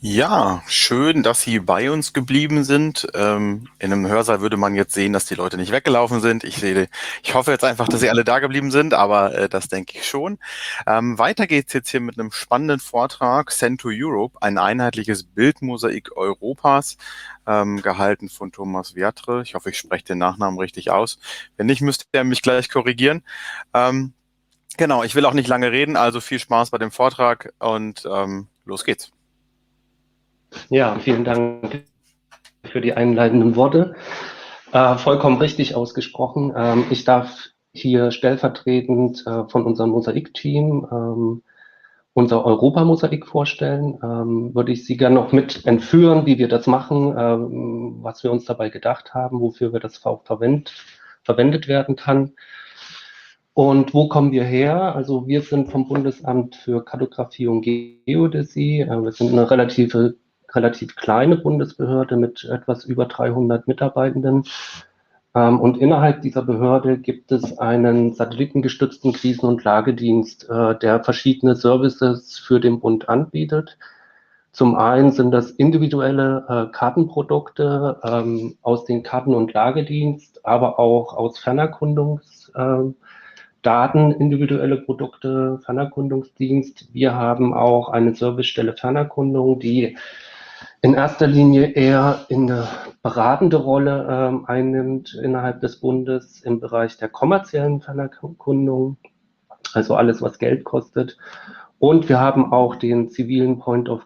Ja, schön, dass Sie bei uns geblieben sind. In einem Hörsaal würde man jetzt sehen, dass die Leute nicht weggelaufen sind. Ich hoffe jetzt einfach, dass Sie alle da geblieben sind, aber das denke ich schon. Weiter geht's jetzt hier mit einem spannenden Vortrag, Send to Europe, ein einheitliches Bildmosaik Europas, gehalten von Thomas Viatre. Ich hoffe, ich spreche den Nachnamen richtig aus. Wenn nicht, müsste er mich gleich korrigieren. Ähm, genau, ich will auch nicht lange reden, also viel Spaß bei dem Vortrag und los geht's. Ja, vielen Dank für die einleitenden Worte. Vollkommen richtig ausgesprochen. Ich darf hier stellvertretend von unserem Mosaik-Team unser Europa-Mosaik vorstellen. Würde ich Sie gerne noch mit entführen, wie wir das machen, was wir uns dabei gedacht haben, wofür wir das auch verwendet werden kann. Und wo kommen wir her? Also wir sind vom Bundesamt für Kartografie und Geodäsie. Wir sind eine relativ kleine Bundesbehörde mit etwas über 300 Mitarbeitenden. Und innerhalb dieser Behörde gibt es einen satellitengestützten Krisen- und Lagedienst, der verschiedene Services für den Bund anbietet. Zum einen sind das individuelle Kartenprodukte aus den Karten- und Lagedienst, aber auch aus Fernerkundungsdaten, individuelle Produkte, Fernerkundungsdienst. Wir haben auch eine Servicestelle Fernerkundung, die in erster Linie eher in eine beratende Rolle einnimmt innerhalb des Bundes im Bereich der kommerziellen Fernerkundung, also alles, was Geld kostet. Und wir haben auch den zivilen Point of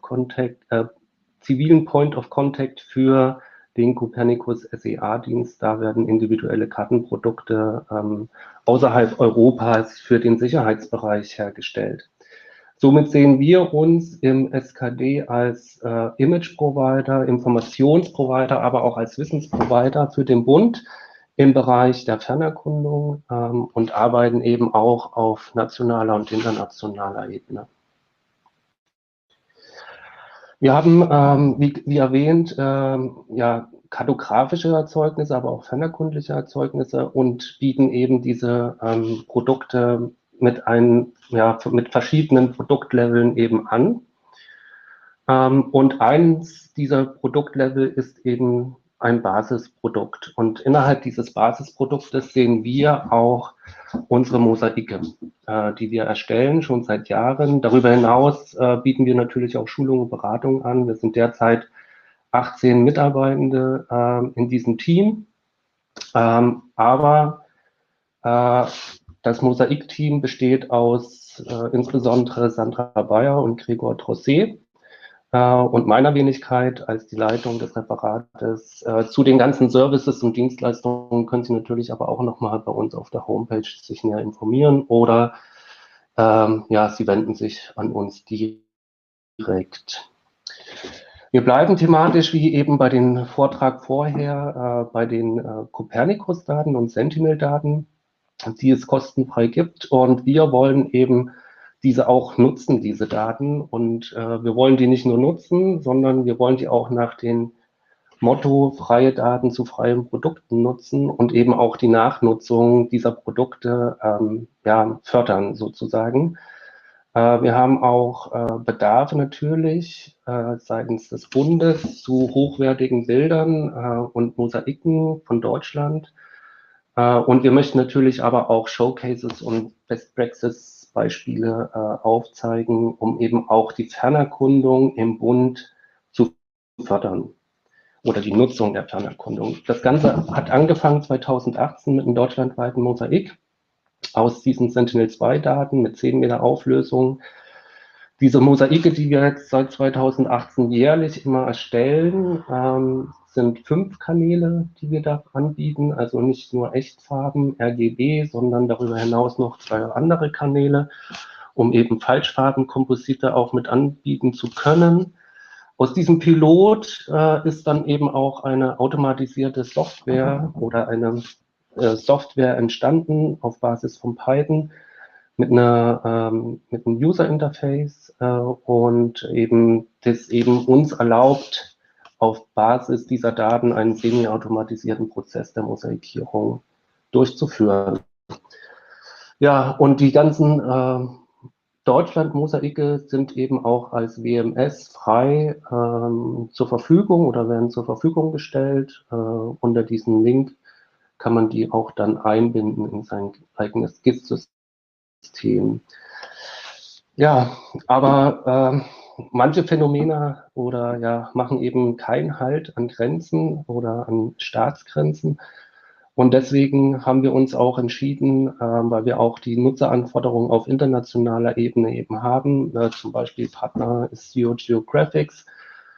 Contact für den Copernicus SEA-Dienst. Da werden individuelle Kartenprodukte außerhalb Europas für den Sicherheitsbereich hergestellt. Somit sehen wir uns im SKD als Image-Provider, Informationsprovider, aber auch als Wissensprovider für den Bund im Bereich der Fernerkundung und arbeiten eben auch auf nationaler und internationaler Ebene. Wir haben, wie erwähnt, ja, kartografische Erzeugnisse, aber auch fernerkundliche Erzeugnisse und bieten eben diese Produkte mit verschiedenen Produktleveln eben an. Und eins dieser Produktlevel ist eben ein Basisprodukt. Und innerhalb dieses Basisproduktes sehen wir auch unsere Mosaike, die wir erstellen, schon seit Jahren. Darüber hinaus bieten wir natürlich auch Schulungen und Beratungen an. Wir sind derzeit 18 Mitarbeitende in diesem Team. Aber das Mosaik-Team besteht aus insbesondere Sandra Bayer und Gregor Trosset und meiner Wenigkeit als die Leitung des Referates. Zu den ganzen Services und Dienstleistungen können Sie natürlich aber auch nochmal bei uns auf der Homepage sich näher informieren oder ja, Sie wenden sich an uns direkt. Wir bleiben thematisch wie eben bei dem Vortrag vorher bei den Copernicus-Daten und Sentinel-Daten, die es kostenfrei gibt. Und wir wollen eben diese auch nutzen, diese Daten. Und wir wollen die nicht nur nutzen, sondern wir wollen die auch nach dem Motto freie Daten zu freien Produkten nutzen und eben auch die Nachnutzung dieser Produkte ja, fördern sozusagen. Wir haben auch Bedarfe natürlich seitens des Bundes zu hochwertigen Bildern und Mosaiken von Deutschland. Und wir möchten natürlich aber auch Showcases und Best Practice Beispiele aufzeigen, um eben auch die Fernerkundung im Bund zu fördern oder die Nutzung der Fernerkundung. Das Ganze hat angefangen 2018 mit einem deutschlandweiten Mosaik aus diesen Sentinel-2-Daten mit 10 Meter Auflösung. Diese Mosaike, die wir jetzt seit 2018 jährlich immer erstellen, sind 5 Kanäle, die wir da anbieten. Also nicht nur Echtfarben, RGB, sondern darüber hinaus noch 2 andere Kanäle, um eben Falschfarbenkomposite auch mit anbieten zu können. Aus diesem Pilot ist dann eben auch eine automatisierte Software oder eine Software entstanden auf Basis von Python mit einem User Interface und eben das eben uns erlaubt, auf Basis dieser Daten einen semi-automatisierten Prozess der Mosaikierung durchzuführen. Ja, und die ganzen Deutschland-Mosaike sind eben auch als WMS frei zur Verfügung oder werden zur Verfügung gestellt. Unter diesem Link kann man die auch dann einbinden in sein eigenes GIS-System. Ja, aber manche Phänomene oder ja, machen eben keinen Halt an Grenzen oder an Staatsgrenzen. Und deswegen haben wir uns auch entschieden, weil wir auch die Nutzeranforderungen auf internationaler Ebene eben haben, zum Beispiel Partner ist Geographics,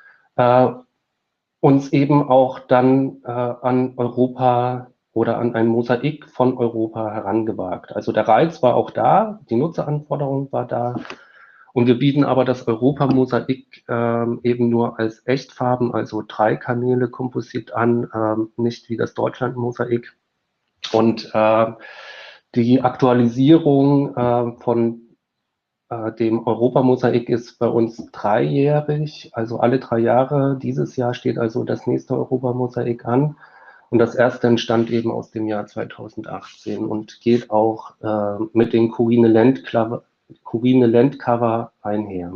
uns eben auch dann an Europa oder an ein Mosaik von Europa herangewagt. Also der Reiz war auch da, die Nutzeranforderung war da. Und wir bieten aber das Europa-Mosaik eben nur als Echtfarben, also 3 Kanäle Komposit an, nicht wie das Deutschland-Mosaik. Und die Aktualisierung von dem Europa-Mosaik ist bei uns 3-jährig, also alle 3 Jahre. Dieses Jahr steht also das nächste Europa-Mosaik an. Und das erste entstand eben aus dem Jahr 2018 und geht auch mit den Corine Land Cover einher.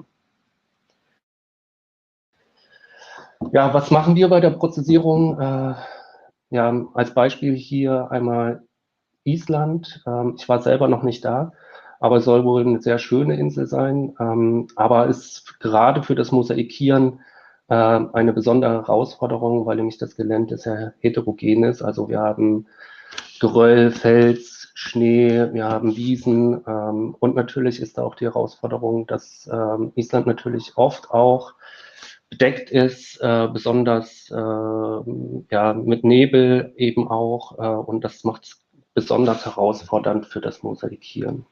Ja, was machen wir bei der Prozessierung? Ja, als Beispiel hier einmal Island. Ich war selber noch nicht da, aber es soll wohl eine sehr schöne Insel sein. Aber ist gerade für das Mosaikieren eine besondere Herausforderung, weil nämlich das Gelände sehr heterogen ist. Also wir haben Geröll, Fels, Schnee, wir haben Wiesen und natürlich ist da auch die Herausforderung, dass Island natürlich oft auch bedeckt ist, besonders ja, mit Nebel eben auch und das macht es besonders herausfordernd für das Mosaikieren.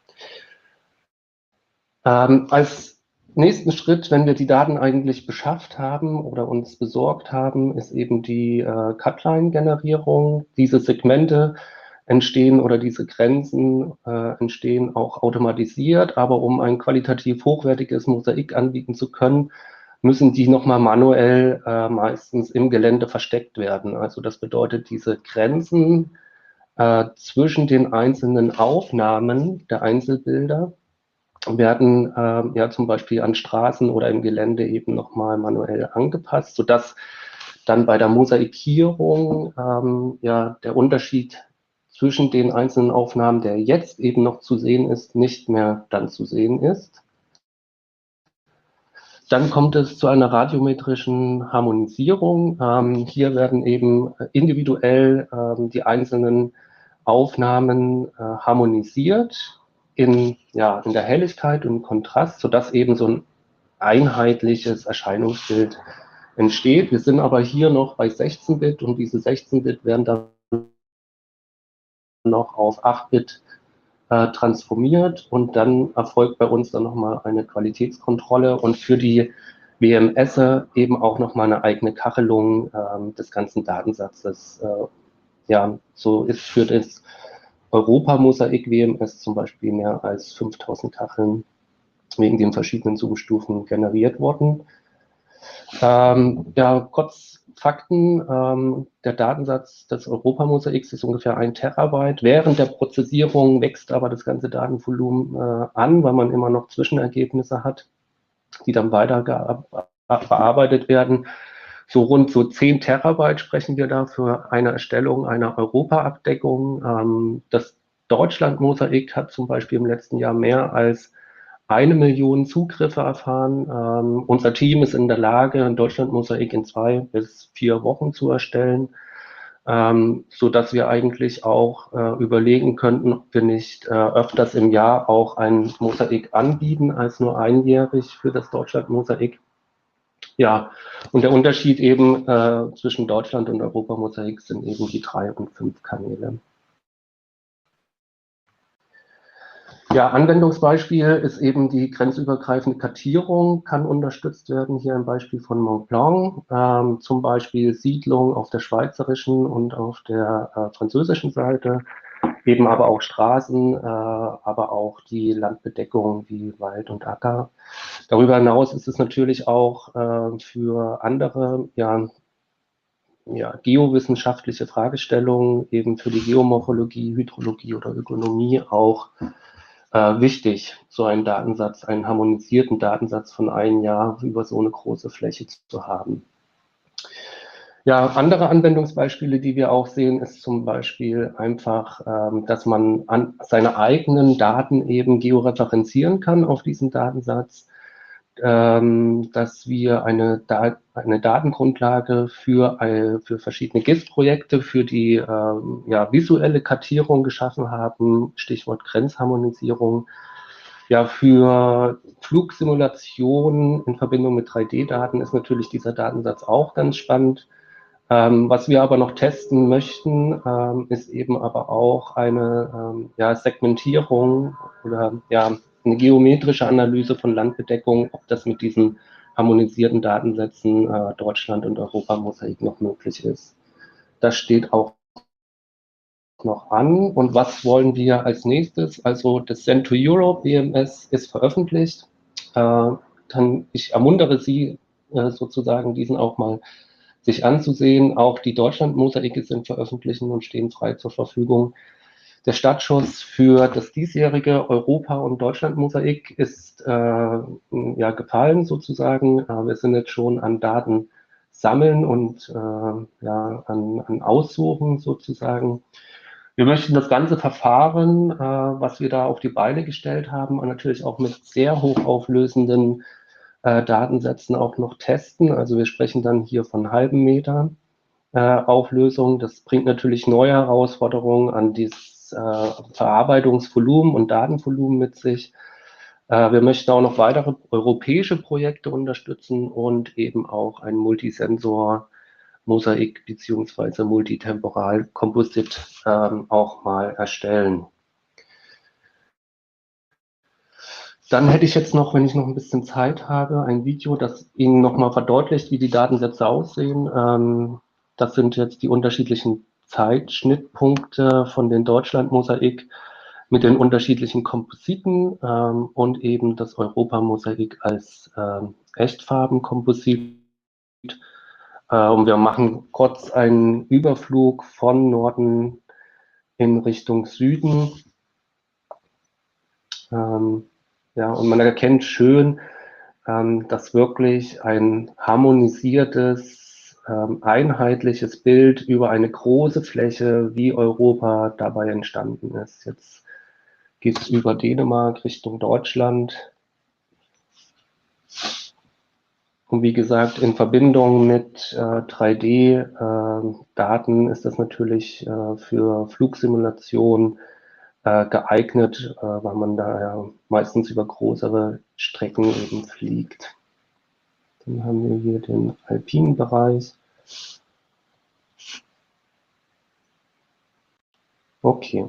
Als nächsten Schritt, wenn wir die Daten eigentlich beschafft haben oder uns besorgt haben, ist eben die Cutline-Generierung. Diese Segmente entstehen oder diese Grenzen entstehen auch automatisiert, aber um ein qualitativ hochwertiges Mosaik anbieten zu können, müssen die nochmal manuell meistens im Gelände versteckt werden. Also das bedeutet, diese Grenzen zwischen den einzelnen Aufnahmen der Einzelbilder werden ja zum Beispiel an Straßen oder im Gelände eben nochmal manuell angepasst, sodass dann bei der Mosaikierung ja der Unterschied zwischen den einzelnen Aufnahmen, der jetzt eben noch zu sehen ist, nicht mehr dann zu sehen ist. Dann kommt es zu einer radiometrischen Harmonisierung. Hier werden eben individuell die einzelnen Aufnahmen harmonisiert in der Helligkeit und Kontrast, sodass eben so ein einheitliches Erscheinungsbild entsteht. Wir sind aber hier noch bei 16-Bit und diese 16-Bit werden dann noch auf 8-Bit transformiert und dann erfolgt bei uns dann nochmal eine Qualitätskontrolle und für die WMS eben auch nochmal eine eigene Kachelung des ganzen Datensatzes. Ja, so ist für das Europa-Mosaik WMS zum Beispiel mehr als 5000 Kacheln wegen den verschiedenen Zoom-Stufen generiert worden. Ja, kurz Fakten. Der Datensatz des Europa-Mosaiks ist ungefähr 1 Terabyte. Während der Prozessierung wächst aber das ganze Datenvolumen an, weil man immer noch Zwischenergebnisse hat, die dann weiter bearbeitet werden. So rund 10 Terabyte sprechen wir da für eine Erstellung einer Europa-Abdeckung. Das Deutschland-Mosaik hat zum Beispiel im letzten Jahr mehr als 1 Million Zugriffe erfahren. Unser Team ist in der Lage, ein Deutschland-Mosaik in 2 bis 4 Wochen zu erstellen, so dass wir eigentlich auch überlegen könnten, ob wir nicht öfters im Jahr auch ein Mosaik anbieten, als nur einjährig für das Deutschland-Mosaik. Ja, und der Unterschied eben zwischen Deutschland und Europa-Mosaik sind eben die 3 und 5 Kanäle. Ja, Anwendungsbeispiel ist eben die grenzübergreifende Kartierung, kann unterstützt werden. Hier ein Beispiel von Mont Blanc, zum Beispiel Siedlung auf der schweizerischen und auf der französischen Seite, eben aber auch Straßen, aber auch die Landbedeckung wie Wald und Acker. Darüber hinaus ist es natürlich auch für andere geowissenschaftliche Fragestellungen, eben für die Geomorphologie, Hydrologie oder Ökonomie auch wichtig, so einen Datensatz, einen harmonisierten Datensatz von einem Jahr über so eine große Fläche zu haben. Ja, andere Anwendungsbeispiele, die wir auch sehen, ist zum Beispiel einfach, dass man seine eigenen Daten eben georeferenzieren kann auf diesen Datensatz, dass wir eine Datengrundlage für verschiedene GIS-Projekte, für die visuelle Kartierung geschaffen haben, Stichwort Grenzharmonisierung. Ja, für Flugsimulationen in Verbindung mit 3D-Daten ist natürlich dieser Datensatz auch ganz spannend. Was wir aber noch testen möchten, ist eben aber auch eine Segmentierung oder eine geometrische Analyse von Landbedeckung, ob das mit diesen harmonisierten Datensätzen Deutschland und Europa-Mosaik noch möglich ist. Das steht auch noch an. Und was wollen wir als nächstes? Also das Send to Europe BMS ist veröffentlicht. Ich ermuntere Sie sozusagen, diesen auch mal sich anzusehen. Auch die Deutschland-Mosaike sind veröffentlicht und stehen frei zur Verfügung. Der Startschuss für das diesjährige Europa- und Deutschland-Mosaik ist gefallen sozusagen. Wir sind jetzt schon an Daten sammeln und an Aussuchen sozusagen. Wir möchten das ganze Verfahren, was wir da auf die Beine gestellt haben, und natürlich auch mit sehr hochauflösenden Datensätzen auch noch testen. Also wir sprechen dann hier von halben Meter Auflösung. Das bringt natürlich neue Herausforderungen an dieses Verarbeitungsvolumen und Datenvolumen mit sich. Wir möchten auch noch weitere europäische Projekte unterstützen und eben auch ein Multisensor Mosaik beziehungsweise Multitemporal Composite auch mal erstellen. Dann hätte ich jetzt noch, wenn ich noch ein bisschen Zeit habe, ein Video, das Ihnen nochmal verdeutlicht, wie die Datensätze aussehen. Das sind jetzt die unterschiedlichen Zeitschnittpunkte von den Deutschland-Mosaik mit den unterschiedlichen Kompositen und eben das Europa-Mosaik als Echtfarben-Komposit. Und wir machen kurz einen Überflug von Norden in Richtung Süden. Und man erkennt schön, dass wirklich ein harmonisiertes, einheitliches Bild über eine große Fläche wie Europa dabei entstanden ist. Jetzt geht es über Dänemark Richtung Deutschland. Und wie gesagt, in Verbindung mit 3D-Daten ist das natürlich für Flugsimulationen geeignet, weil man da ja meistens über größere Strecken eben fliegt. Dann haben wir hier den alpinen Bereich. Okay.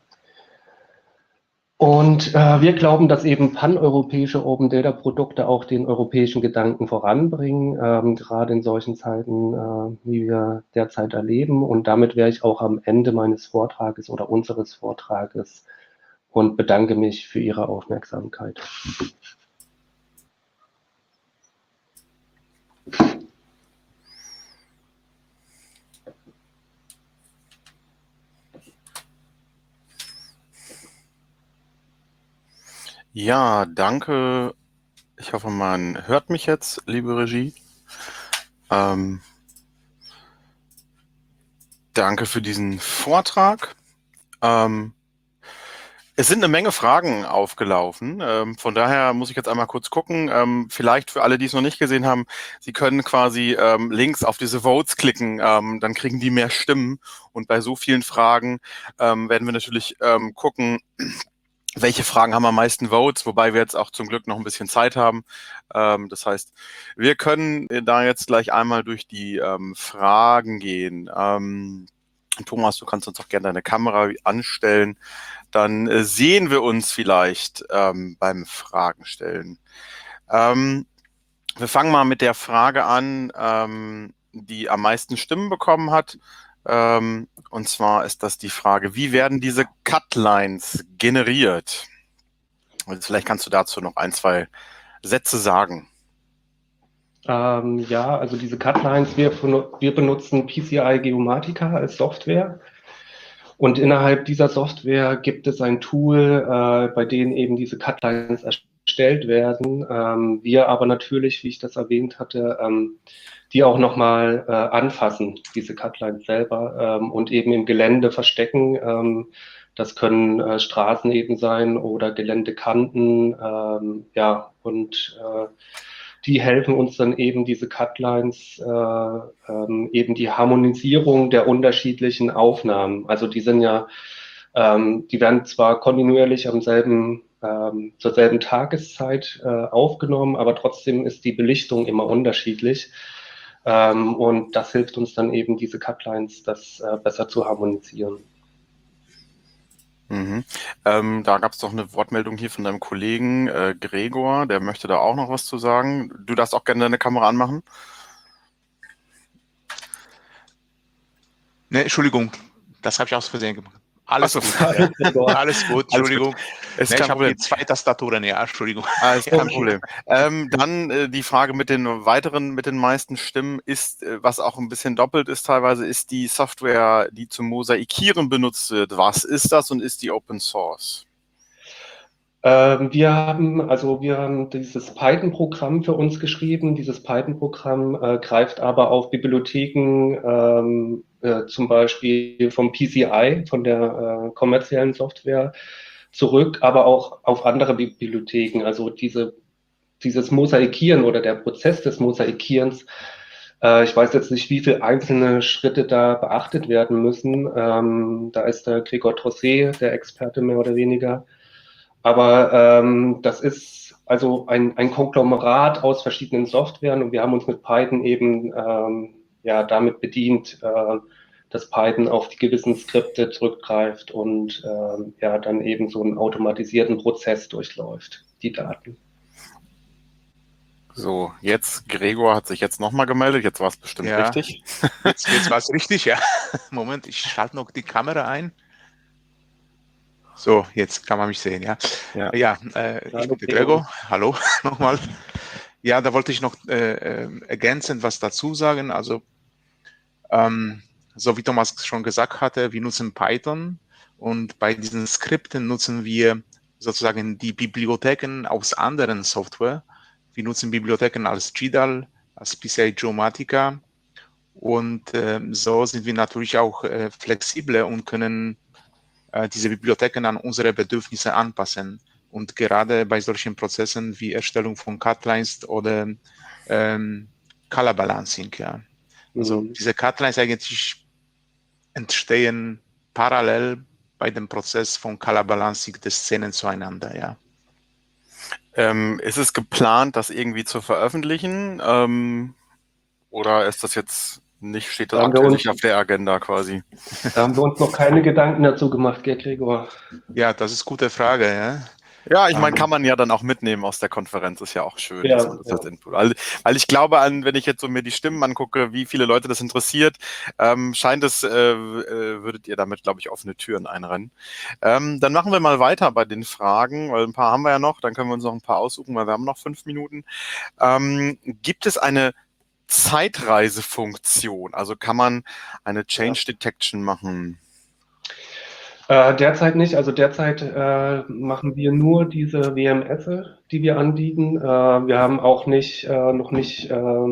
Und wir glauben, dass eben paneuropäische Open Data Produkte auch den europäischen Gedanken voranbringen, gerade in solchen Zeiten, wie wir derzeit erleben. Und damit wäre ich auch am Ende meines Vortrages oder unseres Vortrages und bedanke mich für Ihre Aufmerksamkeit. Ja, danke. Ich hoffe, man hört mich jetzt, liebe Regie. Danke für diesen Vortrag. Es sind eine Menge Fragen aufgelaufen. Von daher muss ich jetzt einmal kurz gucken. Vielleicht für alle, die es noch nicht gesehen haben, Sie können quasi links auf diese Votes klicken, dann kriegen die mehr Stimmen. Und bei so vielen Fragen werden wir natürlich gucken, welche Fragen haben am meisten Votes, wobei wir jetzt auch zum Glück noch ein bisschen Zeit haben. Das heißt, wir können da jetzt gleich einmal durch die Fragen gehen. Thomas, du kannst uns auch gerne deine Kamera anstellen. Dann sehen wir uns vielleicht beim Fragen stellen. Wir fangen mal mit der Frage an, die am meisten Stimmen bekommen hat. Und zwar ist das die Frage, wie werden diese Cutlines generiert? Also vielleicht kannst du dazu noch ein, zwei Sätze sagen. Also diese Cutlines, wir benutzen PCI Geomatica als Software. Und innerhalb dieser Software gibt es ein Tool, bei dem eben diese Cutlines erstellt werden. Wir aber natürlich, wie ich das erwähnt hatte, die auch nochmal anfassen, diese Cutlines selber, und eben im Gelände verstecken. Das können Straßen eben sein oder Geländekanten, ja, und die helfen uns dann eben diese Cutlines, eben die Harmonisierung der unterschiedlichen Aufnahmen. Also die sind ja, die werden zwar kontinuierlich zur selben Tageszeit aufgenommen, aber trotzdem ist die Belichtung immer unterschiedlich. Und das hilft uns dann eben, diese Cutlines das besser zu harmonisieren. Mhm. Da gab es doch eine Wortmeldung hier von deinem Kollegen Gregor, der möchte da auch noch was zu sagen. Du darfst auch gerne deine Kamera anmachen. Ne, Entschuldigung, das habe ich aus Versehen gemacht. Alles Achso, gut, ja. Alles gut, alles gut. Entschuldigung. Ist Ne, kein ich habe Problem. die zwei Tastaturen, ja, Entschuldigung. Ist Ja. kein Problem. Dann die Frage mit den meisten Stimmen ist, was auch ein bisschen doppelt ist teilweise, ist die Software, die zum Mosaikieren benutzt wird. Was ist das und ist die Open Source? Wir haben dieses Python-Programm für uns geschrieben. Dieses Python-Programm greift aber auf Bibliotheken, zum Beispiel vom PCI, von der kommerziellen Software, zurück, aber auch auf andere Bibliotheken. Also dieses Mosaikieren oder der Prozess des Mosaikierens, ich weiß jetzt nicht, wie viele einzelne Schritte da beachtet werden müssen. Da ist der Gregor Trosset, der Experte mehr oder weniger. Aber das ist also ein Konglomerat aus verschiedenen Softwaren und wir haben uns mit Python eben ja, damit bedient, dass Python auf die gewissen Skripte zurückgreift und ja, dann eben so einen automatisierten Prozess durchläuft, die Daten. So, jetzt, Gregor hat sich jetzt nochmal gemeldet, jetzt war es bestimmt Ja, richtig. jetzt war es richtig, ja. Moment, ich schalte noch die Kamera ein. So, jetzt kann man mich sehen, ja. Ja. Ja, ich bin der Gregor. Hallo nochmal. Ja, da wollte ich noch ergänzend was dazu sagen. Also, so wie Thomas schon gesagt hatte, wir nutzen Python und bei diesen Skripten nutzen wir sozusagen die Bibliotheken aus anderen Software. Wir nutzen Bibliotheken als GDAL, als PCI Geomatica und so sind wir natürlich auch flexibler und können diese Bibliotheken an unsere Bedürfnisse anpassen. Und gerade bei solchen Prozessen wie Erstellung von Cutlines oder Color Balancing, ja. Also diese Cutlines eigentlich entstehen parallel bei dem Prozess von Color Balancing der Szenen zueinander, ja. Ist es geplant, das irgendwie zu veröffentlichen? Oder ist das jetzt nicht, steht das aktuell nicht auf der Agenda quasi? Da haben wir uns noch keine Gedanken dazu gemacht, gell, Gregor? Ja, das ist eine gute Frage, ja. Ja, ich meine, kann man ja dann auch mitnehmen aus der Konferenz, ist ja auch schön, Ja, dass man das als Input. Weil ich glaube, wenn ich jetzt so mir die Stimmen angucke, wie viele Leute das interessiert, scheint es, würdet ihr damit, glaube ich, offene Türen einrennen. Dann machen wir mal weiter bei den Fragen, weil ein paar haben wir ja noch, dann können wir uns noch ein paar aussuchen, weil wir haben noch 5 Minuten. Gibt es eine Zeitreisefunktion? Also kann man eine Change Detection machen? Derzeit nicht. Also derzeit machen wir nur diese WMS, die wir anbieten. Wir haben auch noch nicht,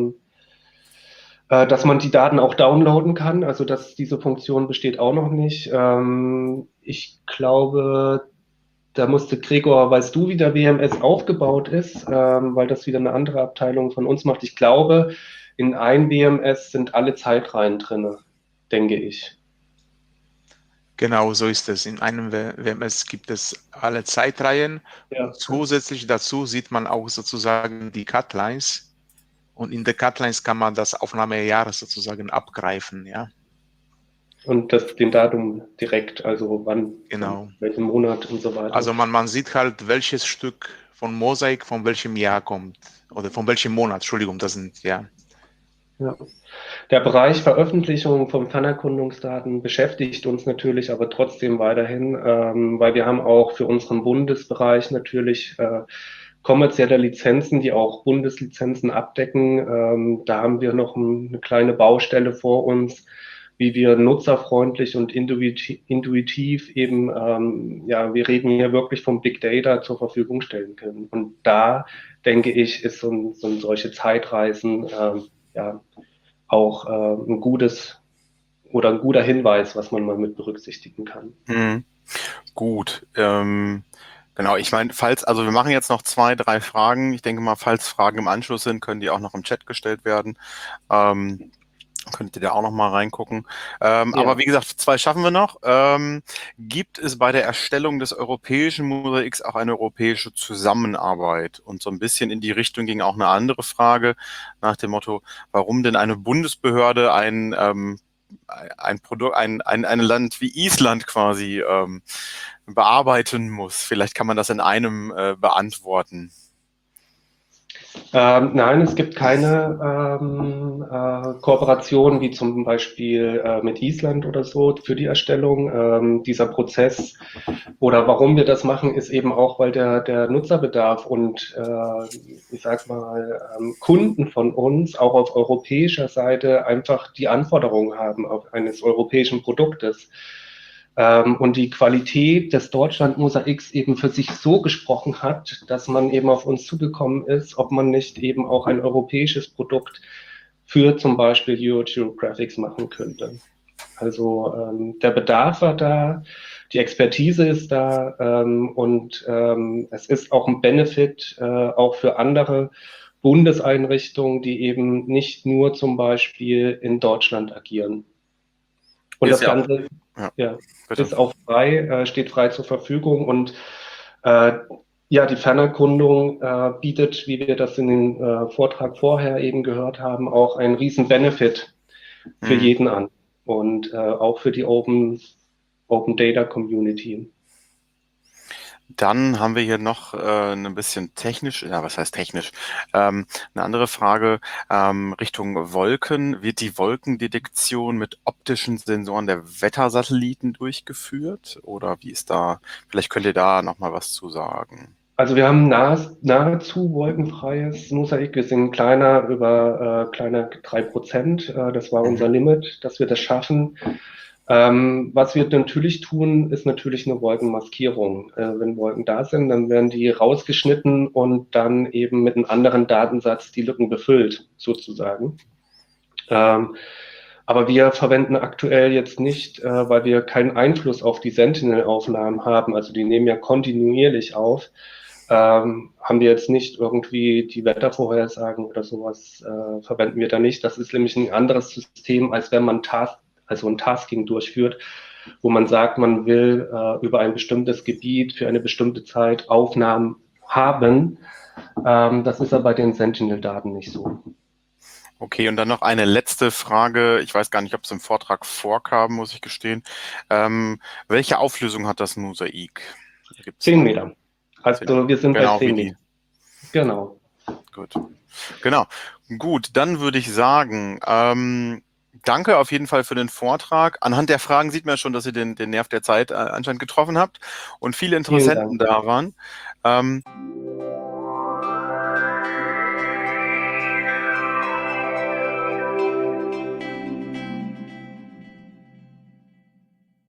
dass man die Daten auch downloaden kann. Also diese Funktion besteht auch noch nicht. Ich glaube, da musste Gregor, weißt du, wie der WMS aufgebaut ist, weil das wieder eine andere Abteilung von uns macht. Ich glaube, in ein WMS sind alle Zeitreihen drin, denke ich. Genau, so ist es. In einem WMS gibt es alle Zeitreihen. Ja. Und zusätzlich dazu sieht man auch sozusagen die Cutlines. Und in der Cutlines kann man das Aufnahmejahr sozusagen abgreifen, ja. Und den Datum direkt, also wann, Genau. welchen Monat und so weiter. Also man sieht halt, welches Stück von Mosaik von welchem Jahr kommt. Oder von welchem Monat, Entschuldigung, das sind, ja. Ja. Der Bereich Veröffentlichung von Fernerkundungsdaten beschäftigt uns natürlich aber trotzdem weiterhin, weil wir haben auch für unseren Bundesbereich natürlich kommerzielle Lizenzen, die auch Bundeslizenzen abdecken. Da haben wir noch eine kleine Baustelle vor uns. wie wir nutzerfreundlich und intuitiv eben, ja, wir reden hier wirklich vom Big Data zur Verfügung stellen können. Und da, denke ich, ist solche Zeitreisen ja auch ein gutes oder ein guter Hinweis, was man mal mit berücksichtigen kann. Gut. Genau, ich meine, also wir machen jetzt noch 2, 3 Fragen. Ich denke mal, falls Fragen im Anschluss sind, können die auch noch im Chat gestellt werden. Könnt ihr da auch noch mal reingucken. Aber wie gesagt, 2 schaffen wir noch. Gibt es bei der Erstellung des europäischen Mosaiks auch eine europäische Zusammenarbeit? Und so ein bisschen in die Richtung ging auch eine andere Frage nach dem Motto, warum denn eine Bundesbehörde ein Land wie Island quasi bearbeiten muss. Vielleicht kann man das in einem beantworten. Nein, es gibt keine Kooperation wie zum Beispiel mit Island oder so für die Erstellung. Dieser Prozess oder warum wir das machen, ist eben auch, weil der Nutzerbedarf und ich sag mal Kunden von uns auch auf europäischer Seite einfach die Anforderungen haben auf eines europäischen Produktes. Und die Qualität des Deutschland-Mosaiks eben für sich so gesprochen hat, dass man eben auf uns zugekommen ist, ob man nicht eben auch ein europäisches Produkt für zum Beispiel Euro-Geographics machen könnte. Also der Bedarf war da, die Expertise ist da und es ist auch ein Benefit auch für andere Bundeseinrichtungen, die eben nicht nur zum Beispiel in Deutschland agieren. Und das Ganze ist auch frei, steht frei zur Verfügung und ja, die Fernerkundung bietet, wie wir das in den Vortrag vorher eben gehört haben, auch einen riesen Benefit für jeden an und auch für die Open Data Community. Dann haben wir hier noch ein bisschen technisch, ja, was heißt technisch? Eine andere Frage Richtung Wolken. Wird die Wolkendetektion mit optischen Sensoren der Wettersatelliten durchgeführt? Oder wie ist da, vielleicht könnt ihr da nochmal was zu sagen. Also wir haben nahezu wolkenfreies Mosaik. Wir sind kleiner, über kleiner 3%. Das war unser Limit, dass wir das schaffen. Was wir natürlich tun, ist natürlich eine Wolkenmaskierung. Wenn Wolken da sind, dann werden die rausgeschnitten und dann eben mit einem anderen Datensatz die Lücken befüllt, sozusagen. Aber wir verwenden aktuell jetzt nicht, weil wir keinen Einfluss auf die Sentinel-Aufnahmen haben, also die nehmen ja kontinuierlich auf, haben wir jetzt nicht irgendwie die Wettervorhersagen oder sowas, verwenden wir da nicht. Das ist nämlich ein anderes System, als wenn man ein Tasking durchführt, wo man sagt, man will über ein bestimmtes Gebiet für eine bestimmte Zeit Aufnahmen haben. Das ist aber bei den Sentinel-Daten nicht so. Okay, und dann noch eine letzte Frage. Ich weiß gar nicht, ob es im Vortrag vorkam, muss ich gestehen. Welche Auflösung hat das Mosaik? 10 Meter. Also wir sind genau, bei 10 Meter. Genau. Gut. Genau. Gut, dann würde ich sagen, danke auf jeden Fall für den Vortrag. Anhand der Fragen sieht man schon, dass ihr den Nerv der Zeit anscheinend getroffen habt und viele Interessenten da waren.